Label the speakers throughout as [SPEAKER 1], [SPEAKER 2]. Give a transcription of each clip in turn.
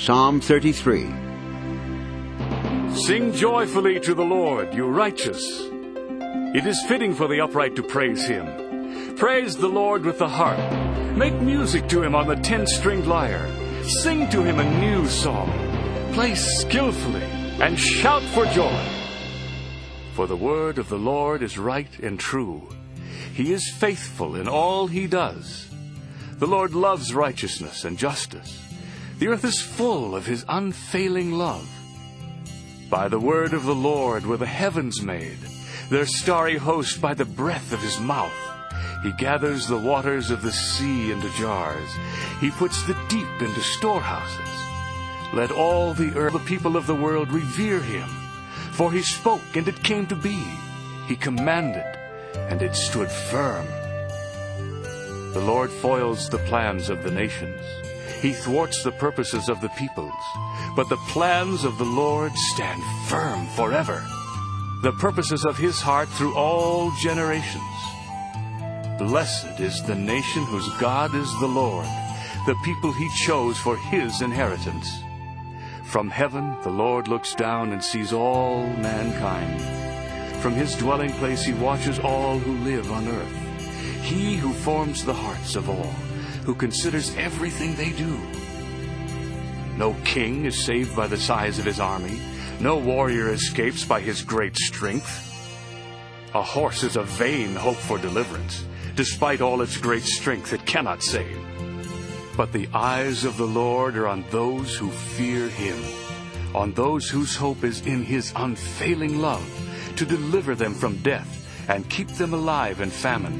[SPEAKER 1] Psalm 33.
[SPEAKER 2] Sing joyfully to the Lord, you righteous. It is fitting for the upright to praise him. Praise the Lord with the harp. Make music to him on the 10-stringed lyre. Sing to him a new song. Play skillfully and shout for joy. For the word of the Lord is right and true. He is faithful in all he does. The Lord loves righteousness and justice. The earth is full of his unfailing love. By the word of the Lord were the heavens made, their starry host by the breath of his mouth. He gathers the waters of the sea into jars. He puts the deep into storehouses. Let all the earth, the people of the world, revere him. For he spoke, and it came to be. He commanded, and it stood firm. The Lord foils the plans of the nations. He thwarts the purposes of the peoples. But the plans of the Lord stand firm forever, the purposes of his heart through all generations. Blessed is the nation whose God is the Lord, the people he chose for his inheritance. From heaven the Lord looks down and sees all mankind. From his dwelling place he watches all who live on earth. He who forms the hearts of all, who considers everything they do. No king is saved by the size of his army. No warrior escapes by his great strength. A horse is a vain hope for deliverance. Despite all its great strength, it cannot save. But the eyes of the Lord are on those who fear him, on those whose hope is in his unfailing love, to deliver them from death and keep them alive in famine.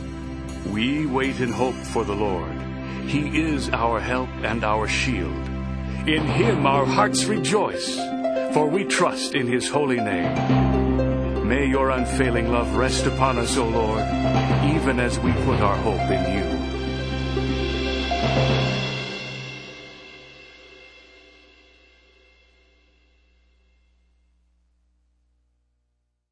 [SPEAKER 2] We wait in hope for the Lord. He is our help and our shield. In him our hearts rejoice, for we trust in his holy name. May your unfailing love rest upon us, O Lord, even as we put our hope in you.